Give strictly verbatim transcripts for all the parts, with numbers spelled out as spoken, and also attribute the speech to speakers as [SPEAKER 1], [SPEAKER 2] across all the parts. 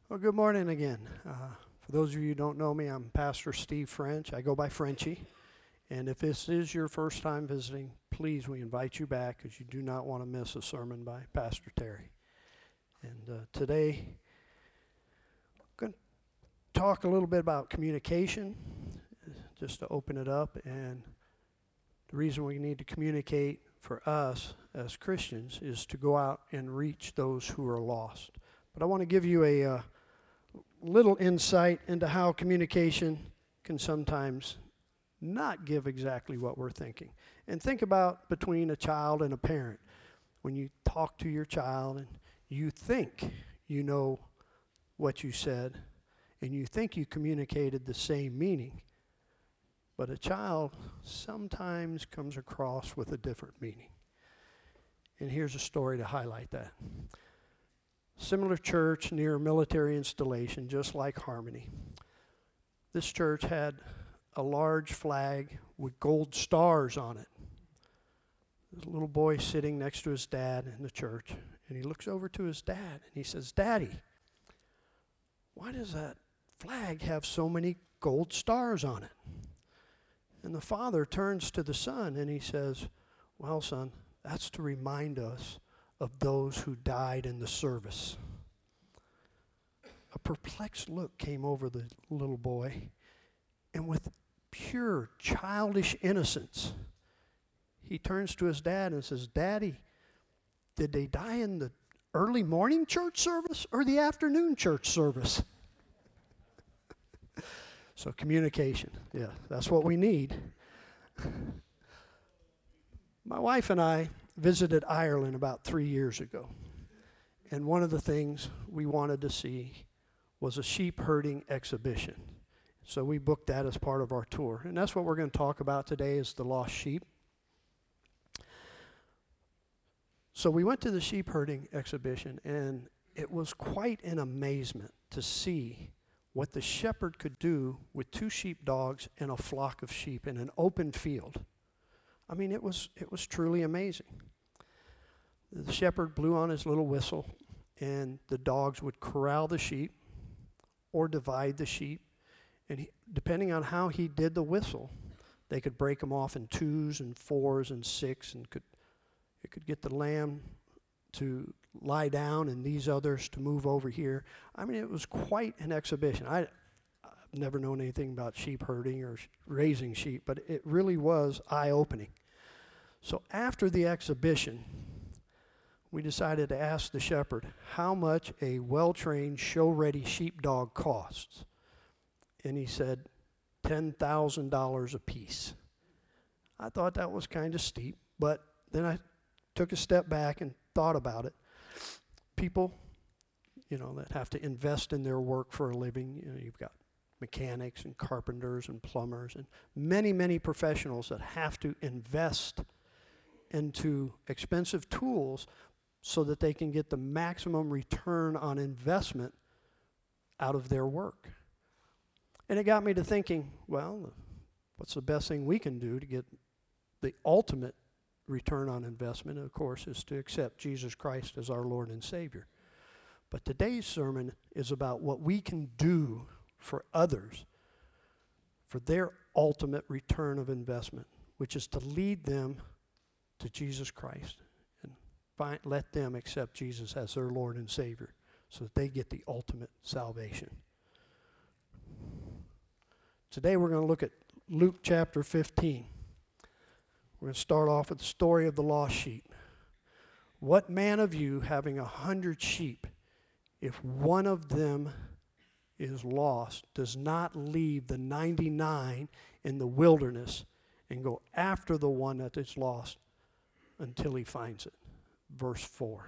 [SPEAKER 1] Well, good morning again. Uh, for those of you who don't know me, I'm Pastor Steve French. I go by Frenchie. And if this is your first time visiting, please, we invite you back because you do not want to miss a sermon by Pastor Terry. And uh, today, I'm going to talk a little bit about communication, just to open it up. And the reason we need to communicate for us as Christians is to go out and reach those who are lost. But I want to give you a uh, little insight into how communication can sometimes not give exactly what we're thinking. And think about between a child and a parent. When you talk to your child and you think you know what you said and you think you communicated the same meaning, but a child sometimes comes across with a different meaning. And here's a story to highlight that. Similar church near a military installation, just like Harmony. This church had a large flag with gold stars on it. There's a little boy sitting next to his dad in the church, and he looks over to his dad, and he says, "Daddy, why does that flag have so many gold stars on it?" And the father turns to the son, and he says, "Well, son, that's to remind us of those who died in the service." A perplexed look came over the little boy, and with pure childish innocence, he turns to his dad and says, "Daddy, did they die in the early morning church service or the afternoon church service?" So communication, yeah, that's what we need. My wife and I visited Ireland about three years ago, and one of the things we wanted to see was a sheep herding exhibition. So we booked that as part of our tour, and that's what we're going to talk about today is the lost sheep. So we went to the sheep herding exhibition, and it was quite an amazement to see what the shepherd could do with two sheepdogs and a flock of sheep in an open field. I mean, it was it was truly amazing. The shepherd blew on his little whistle, and the dogs would corral the sheep or divide the sheep. And he, depending on how he did the whistle, they could break them off in twos and fours and six, and could it could get the lamb to lie down and these others to move over here. I mean, it was quite an exhibition. I, I've never known anything about sheep herding or sh- raising sheep, but it really was eye-opening. So after the exhibition, we decided to ask the shepherd how much a well-trained, show-ready sheepdog costs. And he said ten thousand dollars a piece. I thought that was kind of steep, but then I took a step back and thought about it. People, you know, that have to invest in their work for a living, you know, you've got mechanics and carpenters and plumbers and many, many professionals that have to invest into expensive tools so that they can get the maximum return on investment out of their work. And it got me to thinking, well, what's the best thing we can do to get the ultimate return on investment? Of course, is to accept Jesus Christ as our Lord and Savior. But today's sermon is about what we can do for others for their ultimate return of investment, which is to lead them to Jesus Christ and find, let them accept Jesus as their Lord and Savior so that they get the ultimate salvation. Today we're going to look at Luke chapter fifteen. We're going to start off with the story of the lost sheep. What man of you, having a hundred sheep, if one of them is lost, does not leave the ninety-nine in the wilderness and go after the one that is lost until he finds it? Verse four.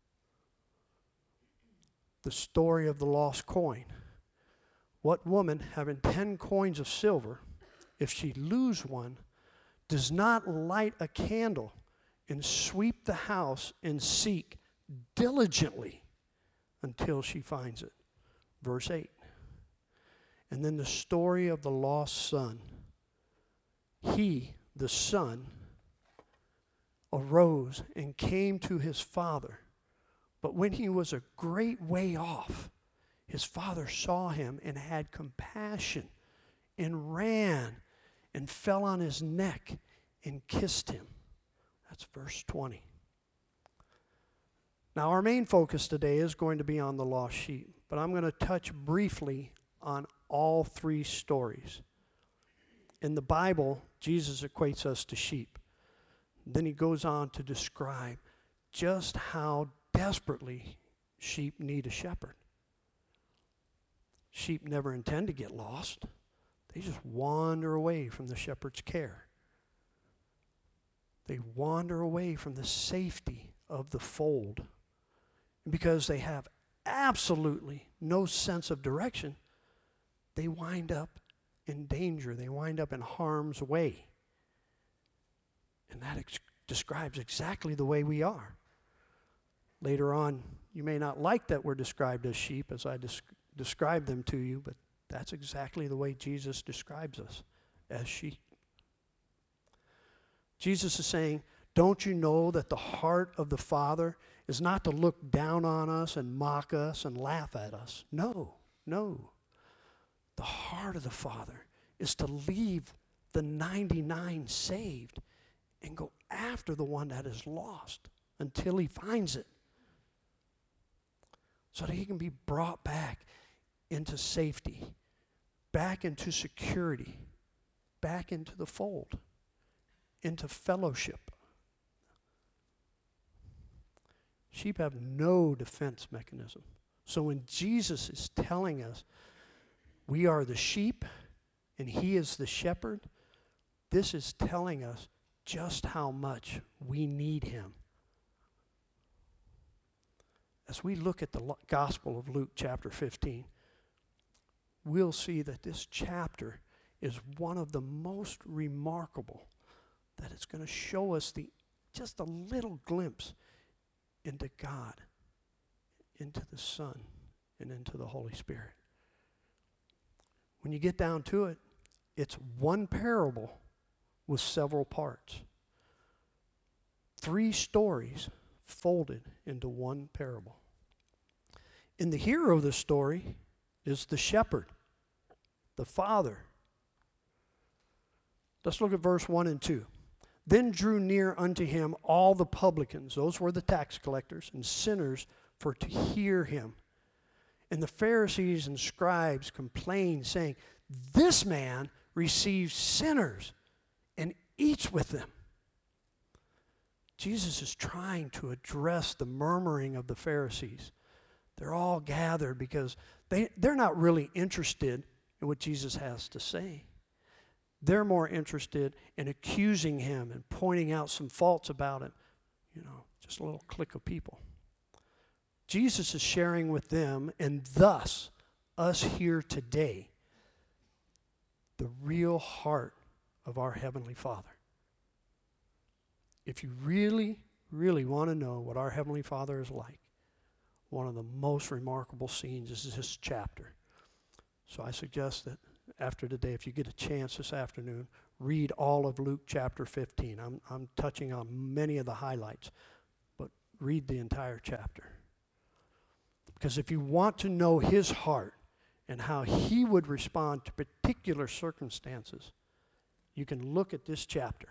[SPEAKER 1] The story of the lost coin. What woman, having ten coins of silver, if she lose one, does not light a candle and sweep the house and seek diligently until she finds it? Verse eight. And then the story of the lost son. He, the son, arose and came to his father. But when he was a great way off, His father saw him and had compassion and ran and fell on his neck and kissed him. That's verse twenty. Now, our main focus today is going to be on the lost sheep, but I'm going to touch briefly on all three stories. In the Bible, Jesus equates us to sheep. Then he goes on to describe just how desperately sheep need a shepherd. Sheep never intend to get lost. They just wander away from the shepherd's care. They wander away from the safety of the fold. And because they have absolutely no sense of direction, they wind up in danger. They wind up in harm's way. And that ex- describes exactly the way we are. Later on, you may not like that we're described as sheep as I des- describe them to you, but that's exactly the way Jesus describes us, as sheep. Jesus is saying, don't you know that the heart of the Father is not to look down on us and mock us and laugh at us? No, no. The heart of the Father is to leave the ninety-nine saved and go after the one that is lost until he finds it, so that he can be brought back into safety, back into security, back into the fold, into fellowship. Sheep have no defense mechanism. So when Jesus is telling us we are the sheep and he is the shepherd, this is telling us just how much we need him. As we look at the Gospel of Luke chapter fifteen, we'll see that this chapter is one of the most remarkable, that it's going to show us the just a little glimpse into God, into the Son, and into the Holy Spirit. When you get down to it, it's one parable with several parts. Three stories folded into one parable. And the hero of the story is the shepherd, the father. Let's look at verse one and two. Then drew near unto him all the publicans, those were the tax collectors, and sinners, for to hear him. And the Pharisees and scribes complained, saying, this man receives sinners and eats with them. Jesus is trying to address the murmuring of the Pharisees. They're all gathered because they, they're not really interested in what Jesus has to say. They're more interested in accusing him and pointing out some faults about him. You know, just a little clique of people. Jesus is sharing with them, and thus us here today, the real heart of our Heavenly Father. If you really, really want to know what our Heavenly Father is like, one of the most remarkable scenes is this chapter. So I suggest that after today, if you get a chance this afternoon, read all of Luke chapter fifteen. I'm, I'm touching on many of the highlights, but read the entire chapter. Because if you want to know his heart and how he would respond to particular circumstances, you can look at this chapter.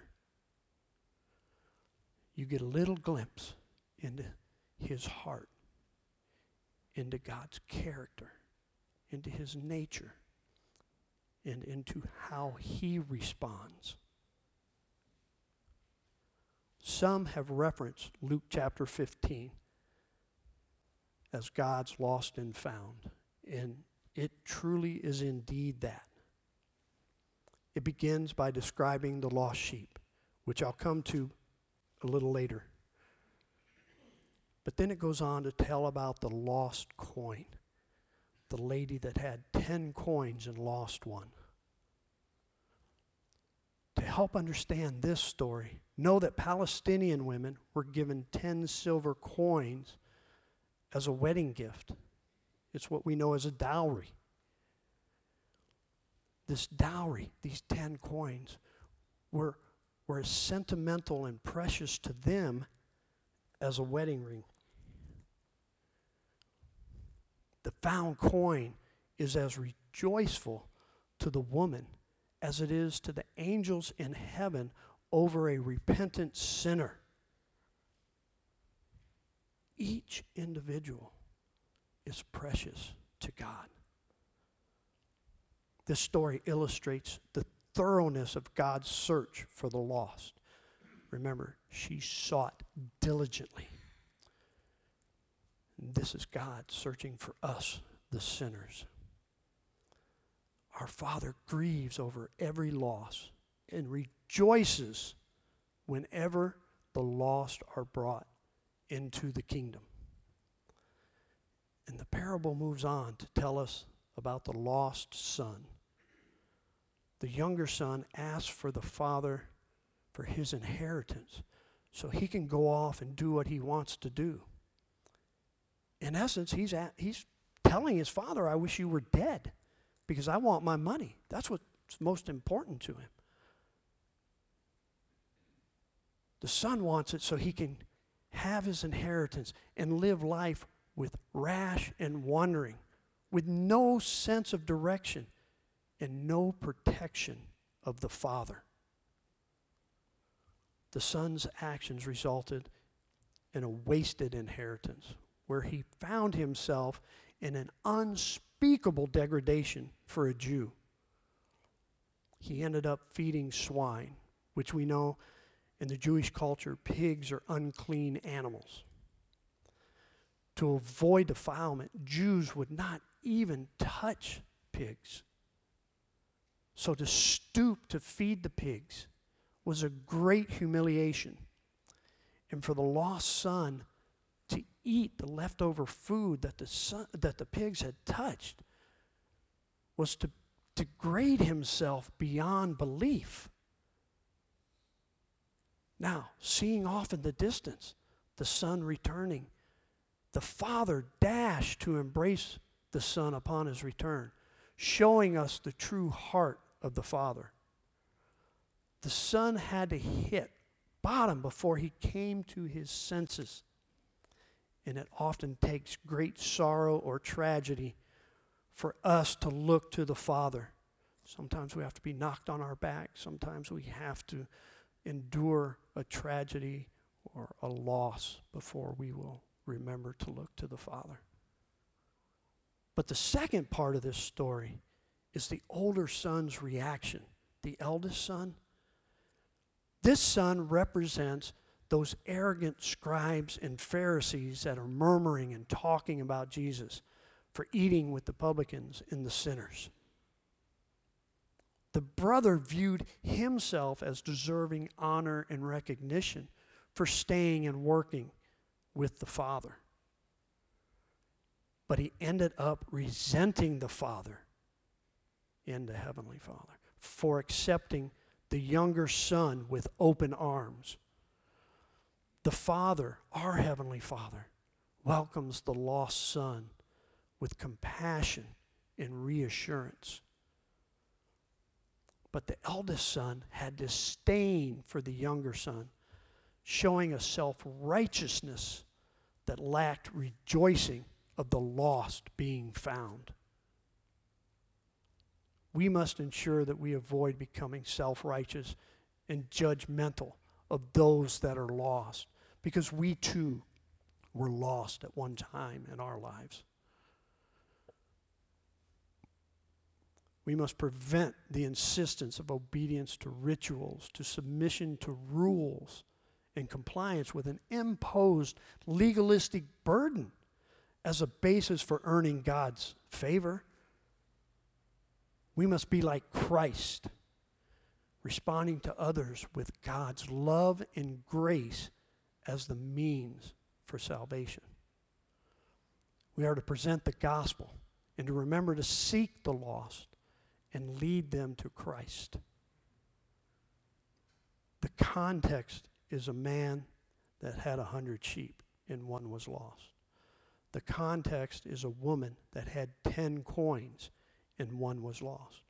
[SPEAKER 1] You get a little glimpse into his heart, into God's character, into his nature, and into how he responds. Some have referenced Luke chapter fifteen as God's lost and found, and it truly is indeed that. It begins by describing the lost sheep, which I'll come to a little later. But then it goes on to tell about the lost coin, the lady that had ten coins and lost one. To help understand this story, know that Palestinian women were given ten silver coins as a wedding gift. It's what we know as a dowry. This dowry, these ten coins, were, were as sentimental and precious to them as a wedding ring. The found coin is as rejoiceful to the woman as it is to the angels in heaven over a repentant sinner. Each individual is precious to God. This story illustrates the thoroughness of God's search for the lost. Remember, she sought diligently. And this is God searching for us, the sinners. Our Father grieves over every loss and rejoices whenever the lost are brought into the kingdom. And the parable moves on to tell us about the lost son. The younger son asks for the father for his inheritance so he can go off and do what he wants to do. In essence, he's at, he's telling his father, I wish you were dead because I want my money. That's what's most important to him. The son wants it so he can have his inheritance and live life with rash and wandering, with no sense of direction and no protection of the father. The son's actions resulted in a wasted inheritance where he found himself in an unspeakable degradation for a Jew. He ended up feeding swine, which we know in the Jewish culture, pigs are unclean animals. To avoid defilement, Jews would not even touch pigs. So to stoop to feed the pigs was a great humiliation. And for the lost son to eat the leftover food that the son, that the pigs had touched was to degrade himself beyond belief. Now, seeing off in the distance, the son returning, the father dashed to embrace the son upon his return, showing us the true heart of the father. The son had to hit bottom before he came to his senses. And it often takes great sorrow or tragedy for us to look to the Father. Sometimes we have to be knocked on our back. Sometimes we have to endure a tragedy or a loss before we will remember to look to the Father. But the second part of this story is the older son's reaction. The eldest son. This son represents those arrogant scribes and Pharisees that are murmuring and talking about Jesus for eating with the publicans and the sinners. The brother viewed himself as deserving honor and recognition for staying and working with the Father. But he ended up resenting the Father and the Heavenly Father for accepting the younger son with open arms. The Father, our Heavenly Father, welcomes the lost son with compassion and reassurance. But the eldest son had disdain for the younger son, showing a self-righteousness that lacked rejoicing of the lost being found. We must ensure that we avoid becoming self-righteous and judgmental of those that are lost, because we too were lost at one time in our lives. We must prevent the insistence of obedience to rituals, to submission to rules, and compliance with an imposed legalistic burden as a basis for earning God's favor. We must be like Christ, responding to others with God's love and grace as the means for salvation. We are to present the gospel and to remember to seek the lost and lead them to Christ. The context is a man that had a hundred sheep and one was lost. The context is a woman that had ten coins and one was lost.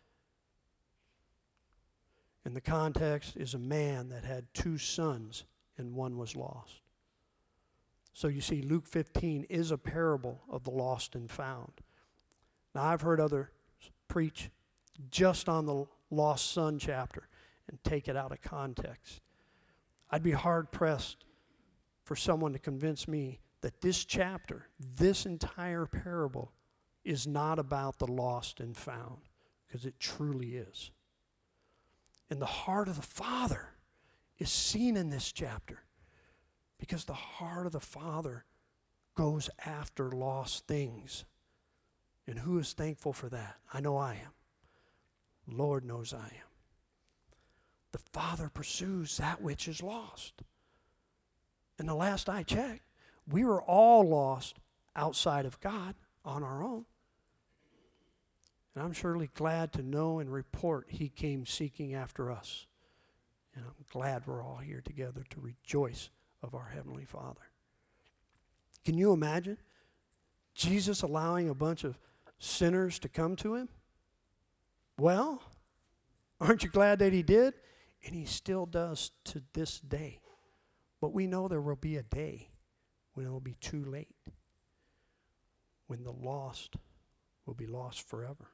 [SPEAKER 1] And the context is a man that had two sons and one was lost. So you see, Luke fifteen is a parable of the lost and found. Now, I've heard others preach just on the lost son chapter and take it out of context. I'd be hard-pressed for someone to convince me that this chapter, this entire parable, is not about the lost and found, because it truly is. And the heart of the Father is seen in this chapter, because the heart of the Father goes after lost things. And who is thankful for that? I know I am. Lord knows I am. The Father pursues that which is lost. And the last I checked, we were all lost outside of God on our own. And I'm surely glad to know and report He came seeking after us. And I'm glad we're all here together to rejoice of our Heavenly Father. Can you imagine Jesus allowing a bunch of sinners to come to Him? Well, aren't you glad that He did? And He still does to this day. But we know there will be a day when it will be too late, when the lost will be lost forever.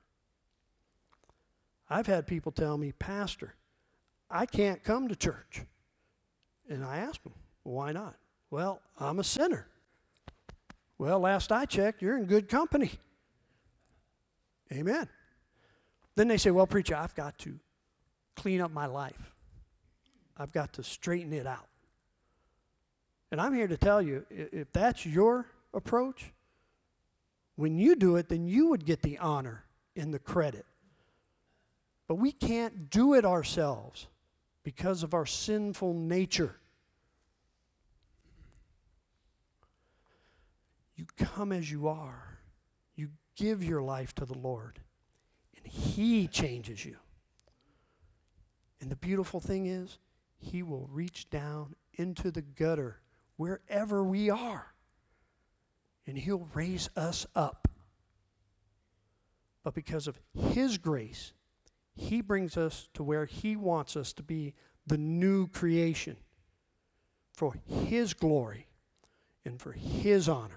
[SPEAKER 1] I've had people tell me, Pastor, I can't come to church. And I ask them, why not? Well, I'm a sinner. Well, last I checked, you're in good company. Amen. Then they say, well, preacher, I've got to clean up my life. I've got to straighten it out. And I'm here to tell you, if that's your approach, when you do it, then you would get the honor and the credit. But we can't do it ourselves because of our sinful nature. You come as you are. You give your life to the Lord, and He changes you. And the beautiful thing is, He will reach down into the gutter wherever we are, and He'll raise us up. But because of His grace, He brings us to where He wants us to be, the new creation, for His glory and for His honor.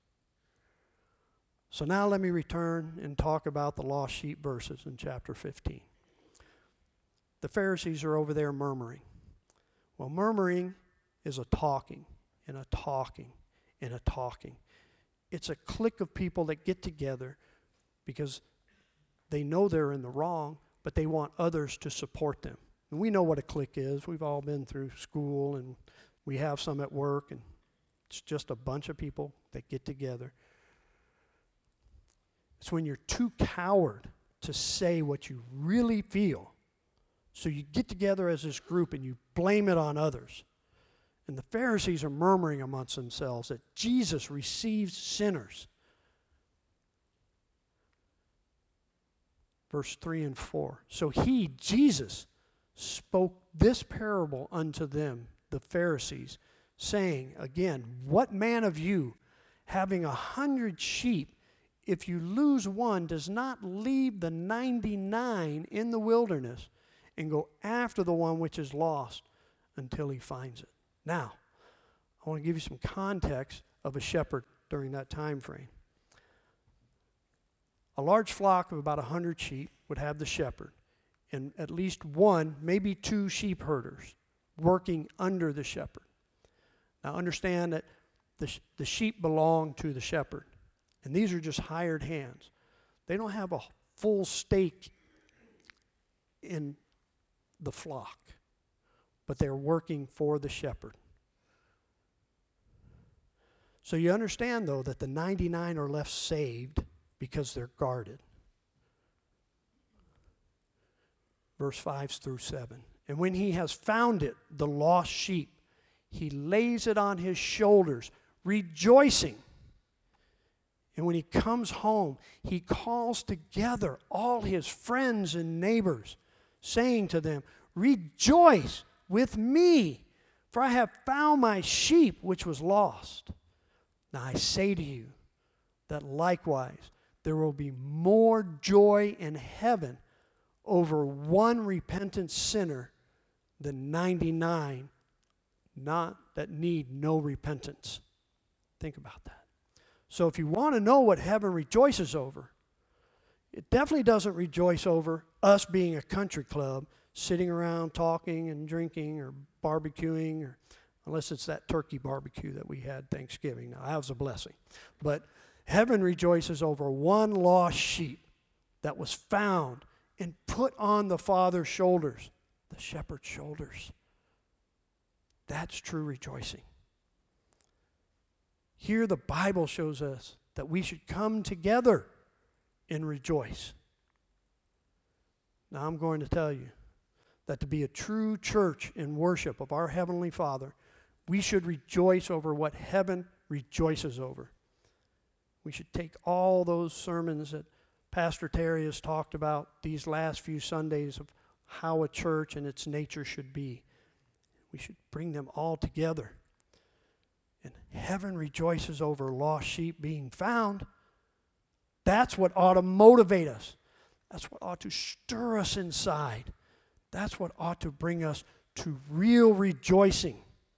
[SPEAKER 1] So now let me return and talk about the lost sheep verses in chapter fifteen. The Pharisees are over there murmuring. Well, murmuring is a talking and a talking and a talking. It's a clique of people that get together because they know they're in the wrong, but they want others to support them. And we know what a clique is. We've all been through school, and we have some at work, and it's just a bunch of people that get together. It's when you're too coward to say what you really feel. So you get together as this group and you blame it on others. And the Pharisees are murmuring amongst themselves that Jesus receives sinners. Verse three and four. So he, Jesus, spoke this parable unto them, the Pharisees, saying, again, what man of you, having a hundred sheep, if you lose one, does not leave the ninety-nine in the wilderness and go after the one which is lost until he finds it? Now, I want to give you some context of a shepherd during that time frame. A large flock of about a hundred sheep would have the shepherd, and at least one, maybe two sheep herders working under the shepherd. Now understand that the, sh- the sheep belong to the shepherd, and these are just hired hands. They don't have a full stake in the flock, but they're working for the shepherd. So you understand, though, that the ninety-nine are left saved because they're guarded. Verse five through seven. And when he has found it, the lost sheep, he lays it on his shoulders, rejoicing. And when he comes home, he calls together all his friends and neighbors, saying to them, rejoice with me, for I have found my sheep which was lost. Now I say to you that likewise there will be more joy in heaven over one repentant sinner than ninety-nine not that need no repentance. Think about that. So if you want to know what heaven rejoices over, it definitely doesn't rejoice over us being a country club, sitting around talking and drinking or barbecuing, or unless it's that turkey barbecue that we had Thanksgiving. Now, that was a blessing. But heaven rejoices over one lost sheep that was found and put on the Father's shoulders, the shepherd's shoulders. That's true rejoicing. Here the Bible shows us that we should come together and rejoice. Now I'm going to tell you that to be a true church in worship of our Heavenly Father, we should rejoice over what heaven rejoices over. We should take all those sermons that Pastor Terry has talked about these last few Sundays of how a church and its nature should be. We should bring them all together. And heaven rejoices over lost sheep being found. That's what ought to motivate us. That's what ought to stir us inside. That's what ought to bring us to real rejoicing.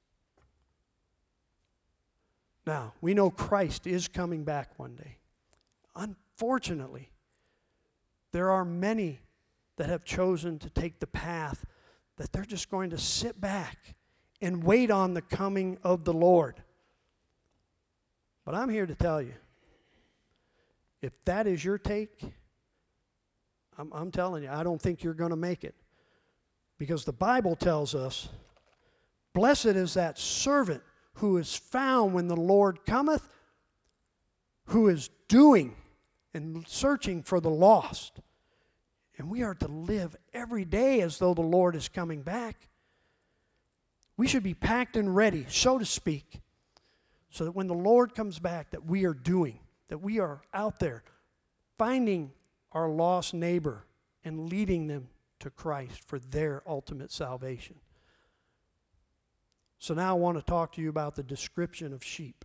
[SPEAKER 1] Now, we know Christ is coming back one day. Unfortunately, there are many that have chosen to take the path that they're just going to sit back and wait on the coming of the Lord. But I'm here to tell you, if that is your take, I'm, I'm telling you, I don't think you're going to make it. Because the Bible tells us, blessed is that servant who is found when the Lord cometh, who is doing and searching for the lost. And we are to live every day as though the Lord is coming back. We should be packed and ready, so to speak, so that when the Lord comes back, that we are doing, that we are out there finding our lost neighbor and leading them to Christ for their ultimate salvation. So now I want to talk to you about the description of sheep.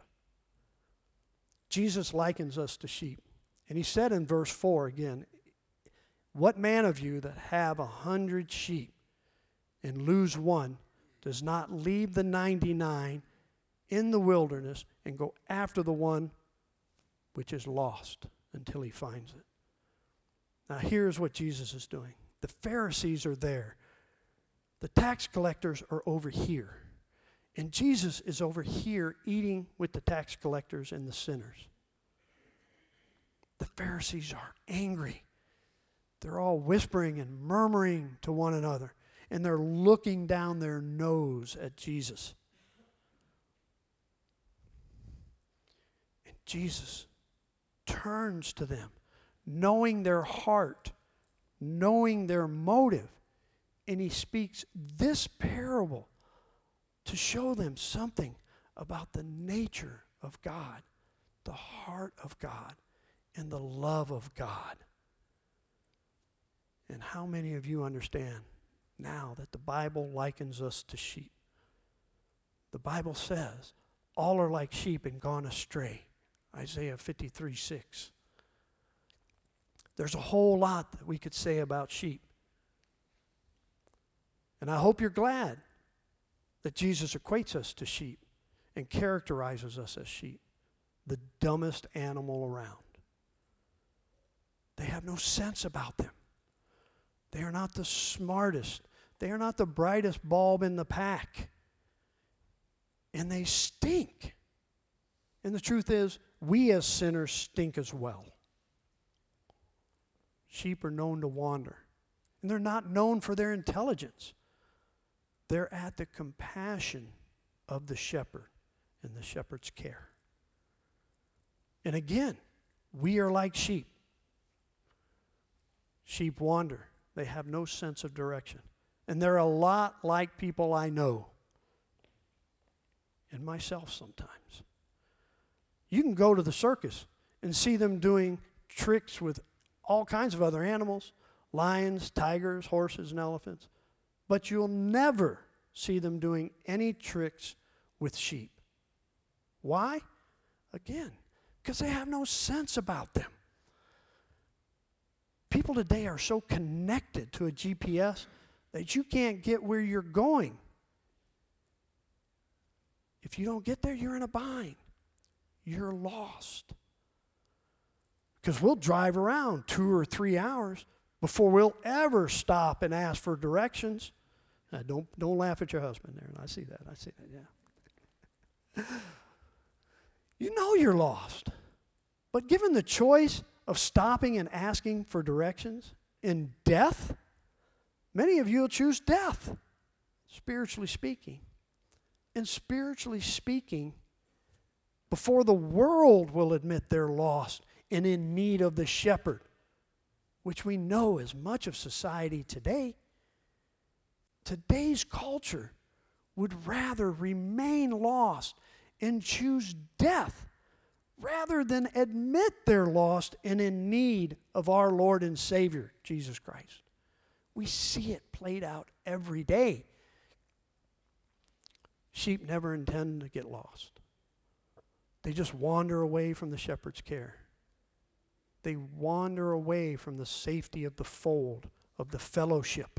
[SPEAKER 1] Jesus likens us to sheep. And he said in verse four again, what man of you that have a hundred sheep and lose one does not leave the ninety-nine in the wilderness and go after the one which is lost until he finds it? Now here's what Jesus is doing. The Pharisees are there. The tax collectors are over here. And Jesus is over here eating with the tax collectors and the sinners. The Pharisees are angry. They're all whispering and murmuring to one another. And they're looking down their nose at Jesus. And Jesus turns to them, knowing their heart, knowing their motive. And he speaks this parable to show them something about the nature of God, the heart of God, and the love of God. And how many of you understand now that the Bible likens us to sheep? The Bible says, all are like sheep and gone astray. Isaiah fifty-three six. There's a whole lot that we could say about sheep. And I hope you're glad that Jesus equates us to sheep and characterizes us as sheep, the dumbest animal around. They have no sense about them. They are not the smartest. They are not the brightest bulb in the pack. And they stink. And the truth is, we as sinners stink as well. Sheep are known to wander. And they're not known for their intelligence. They're at the compassion of the shepherd and the shepherd's care. And again, we are like sheep. Sheep wander. They have no sense of direction. And they're a lot like people I know. And myself sometimes. You can go to the circus and see them doing tricks with all kinds of other animals, lions, tigers, horses, and elephants. But you'll never see them doing any tricks with sheep. Why? Again, because they have no sense about them. People today are so connected to a G P S that you can't get where you're going. If you don't get there, you're in a bind. you're lost. Because we'll drive around two or three hours before we'll ever stop and ask for directions. Uh, don't, don't laugh at your husband there. I see that. I see that, yeah. You know you're lost. But given the choice of stopping and asking for directions in death, many of you will choose death, spiritually speaking. And spiritually speaking, before the world will admit they're lost and in need of the shepherd, which we know is much of society today, today's culture would rather remain lost and choose death rather than admit they're lost and in need of our Lord and Savior, Jesus Christ. We see it played out every day. Sheep never intend to get lost. They just wander away from the shepherd's care. They wander away from the safety of the fold, of the fellowship.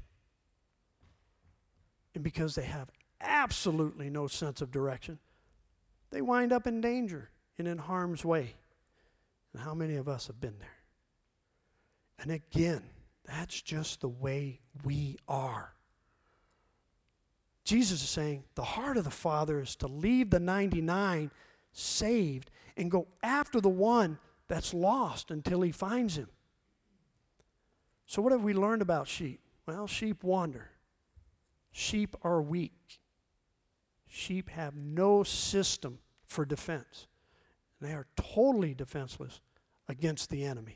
[SPEAKER 1] And because they have absolutely no sense of direction, they wind up in danger and in harm's way. And how many of us have been there? And again, that's just the way we are. Jesus is saying the heart of the Father is to leave the ninety-nine saved and go after the one that's lost until he finds him. So what have we learned about sheep? Well, sheep wander. Sheep are weak. Sheep have no system for defense. They are totally defenseless against the enemy.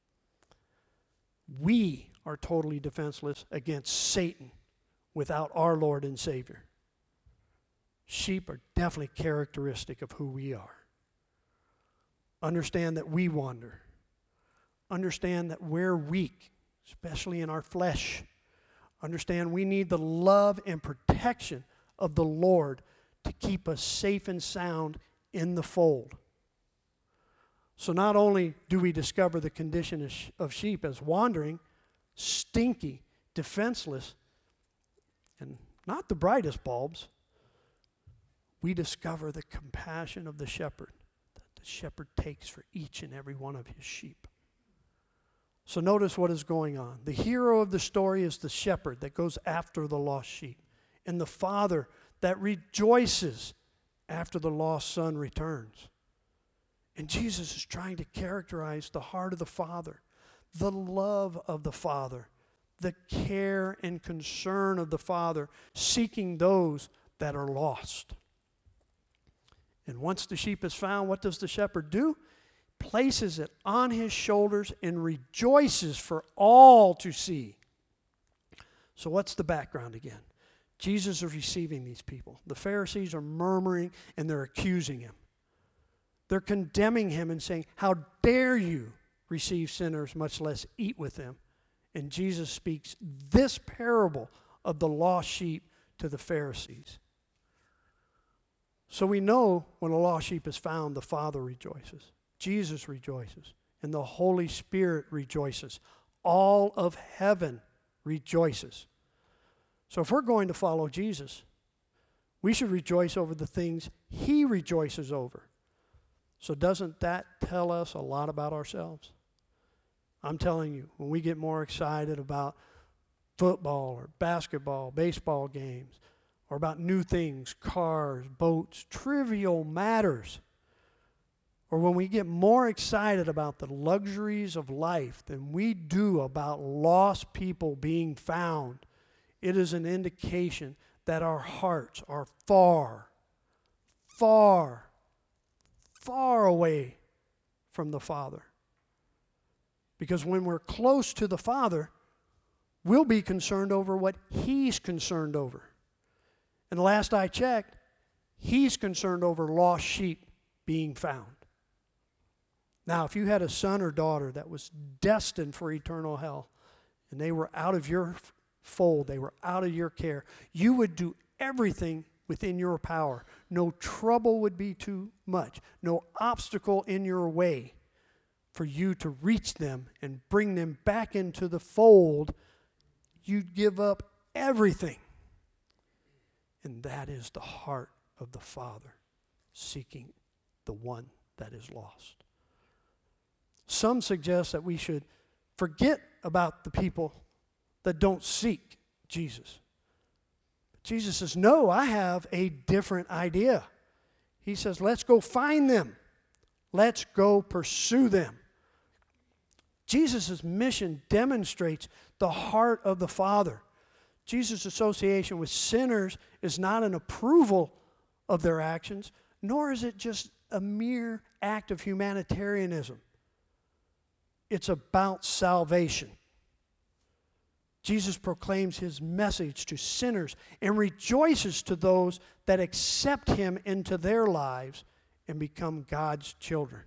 [SPEAKER 1] We are totally defenseless against Satan without our Lord and Savior. Sheep are definitely characteristic of who we are. Understand that we wander. Understand that we're weak, especially in our flesh. Understand we need the love and protection of the Lord to keep us safe and sound in the fold. So not only do we discover the condition of, sh- of sheep as wandering, stinky, defenseless, and not the brightest bulbs, we discover the compassion of the shepherd that the shepherd takes for each and every one of his sheep. So notice what is going on. The hero of the story is the shepherd that goes after the lost sheep, and the father that rejoices after the lost son returns. And Jesus is trying to characterize the heart of the Father, the love of the Father, the care and concern of the Father, seeking those that are lost. And once the sheep is found, what does the shepherd do? Places it on his shoulders and rejoices for all to see. So what's the background again? Jesus is receiving these people. The Pharisees are murmuring and they're accusing him. They're condemning him and saying, how dare you receive sinners, much less eat with them? And Jesus speaks this parable of the lost sheep to the Pharisees. So we know when a lost sheep is found, the Father rejoices. Jesus rejoices. And the Holy Spirit rejoices. All of heaven rejoices. So if we're going to follow Jesus, we should rejoice over the things he rejoices over. So doesn't that tell us a lot about ourselves? I'm telling you, when we get more excited about football or basketball, baseball games, or about new things, cars, boats, trivial matters, or when we get more excited about the luxuries of life than we do about lost people being found, it is an indication that our hearts are far, far, far away from the Father. Because when we're close to the Father, we'll be concerned over what he's concerned over. And the last I checked, he's concerned over lost sheep being found. Now, if you had a son or daughter that was destined for eternal hell, and they were out of your fold, they were out of your care, you would do everything within your power. No trouble would be too much. No obstacle in your way for you to reach them and bring them back into the fold. You'd give up everything. And that is the heart of the Father, seeking the one that is lost. Some suggest that we should forget about the people that don't seek Jesus. But Jesus says, no, I have a different idea. He says, let's go find them. Let's go pursue them. Jesus' mission demonstrates the heart of the Father. Jesus' association with sinners is not an approval of their actions, nor is it just a mere act of humanitarianism. It's about salvation. Jesus proclaims his message to sinners and rejoices to those that accept him into their lives and become God's children.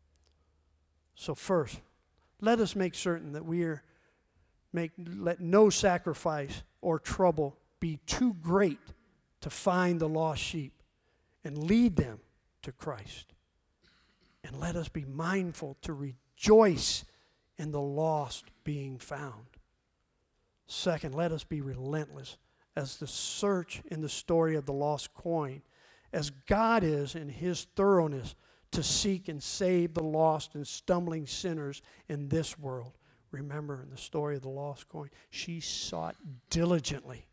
[SPEAKER 1] So first, let us make certain that we are make let no sacrifice or trouble be too great to find the lost sheep and lead them to Christ. And let us be mindful to rejoice in the lost being found. Second, let us be relentless as the search in the story of the lost coin, as God is in his thoroughness to seek and save the lost and stumbling sinners in this world. Remember in the story of the lost coin, she sought diligently.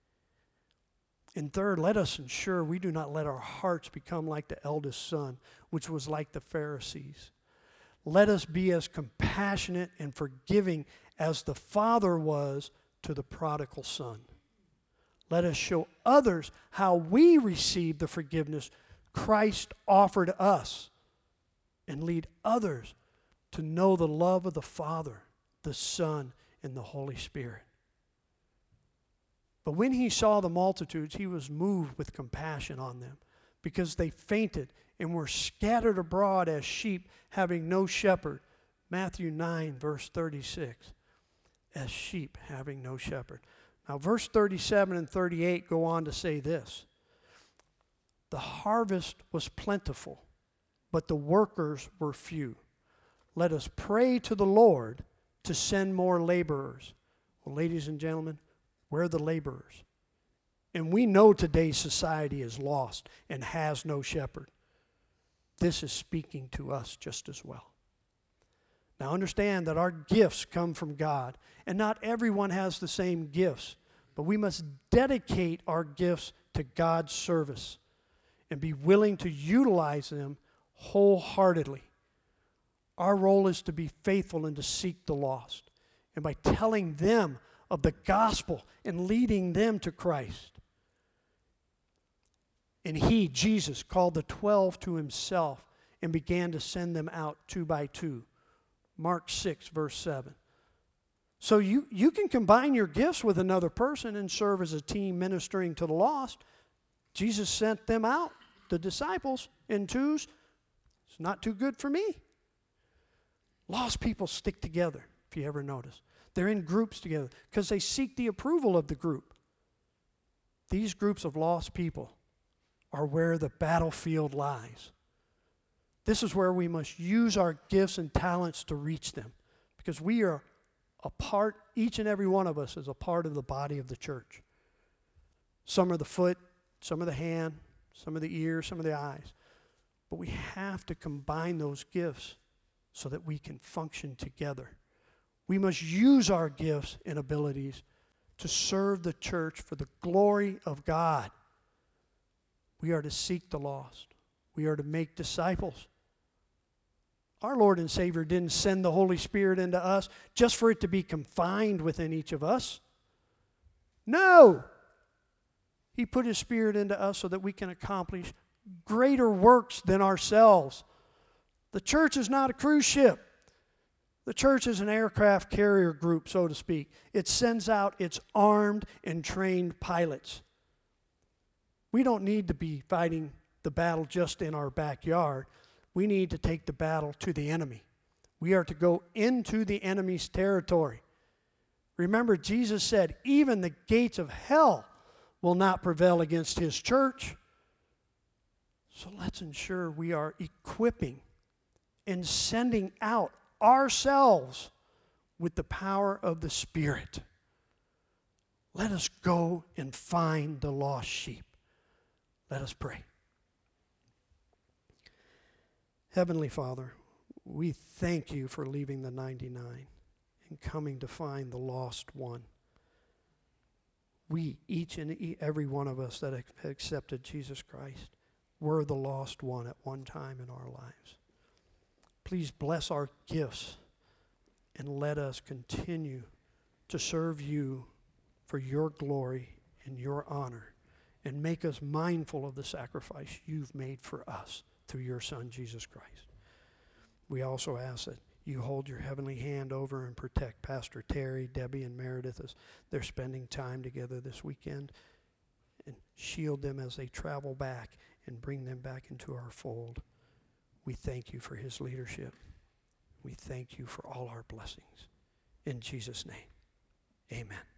[SPEAKER 1] And third, let us ensure we do not let our hearts become like the eldest son, which was like the Pharisees. Let us be as compassionate and forgiving as the Father was to the prodigal son. Let us show others how we receive the forgiveness Christ offered us and lead others to know the love of the Father, the Son, and the Holy Spirit. But when he saw the multitudes, he was moved with compassion on them because they fainted and were scattered abroad as sheep having no shepherd. Matthew nine, verse thirty-six. As sheep having no shepherd. Now, verse thirty-seven and thirty-eight go on to say this. The harvest was plentiful, but the workers were few. Let us pray to the Lord to send more laborers. Well, ladies and gentlemen, we're the laborers. And we know today's society is lost and has no shepherd. This is speaking to us just as well. Now understand that our gifts come from God, and not everyone has the same gifts, but we must dedicate our gifts to God's service and be willing to utilize them wholeheartedly. Our role is to be faithful and to seek the lost, and by telling them of the gospel and leading them to Christ. And he, Jesus, called the twelve to himself and began to send them out two by two. Mark six, verse seven. So you, you can combine your gifts with another person and serve as a team ministering to the lost. Jesus sent them out, the disciples, in twos. It's not too good for me. Lost people stick together, if you ever notice. They're in groups together because they seek the approval of the group. These groups of lost people are where the battlefield lies. This is where we must use our gifts and talents to reach them, because we are a part, each and every one of us is a part of the body of the church. Some are the foot, some are the hand, some are the ear, some are the eyes. But we have to combine those gifts so that we can function together. We must use our gifts and abilities to serve the church for the glory of God. We are to seek the lost. We are to make disciples. Our Lord and Savior didn't send the Holy Spirit into us just for it to be confined within each of us. No! He put his Spirit into us so that we can accomplish greater works than ourselves. The church is not a cruise ship. The church is an aircraft carrier group, so to speak. It sends out its armed and trained pilots. We don't need to be fighting the battle just in our backyard. We need to take the battle to the enemy. We are to go into the enemy's territory. Remember, Jesus said, even the gates of hell will not prevail against his church. So let's ensure we are equipping and sending out ourselves with the power of the Spirit. Let us go and find the lost sheep. Let us pray. Heavenly Father, we thank you for leaving the ninety-nine and coming to find the lost one. We, each and e- every one of us that have accepted Jesus Christ, were the lost one at one time in our lives. Please bless our gifts and let us continue to serve you for your glory and your honor, and make us mindful of the sacrifice you've made for us through your Son, Jesus Christ. We also ask that you hold your heavenly hand over and protect Pastor Terry, Debbie, and Meredith as they're spending time together this weekend, and shield them as they travel back and bring them back into our fold. We thank you for his leadership. We thank you for all our blessings. In Jesus' name, amen.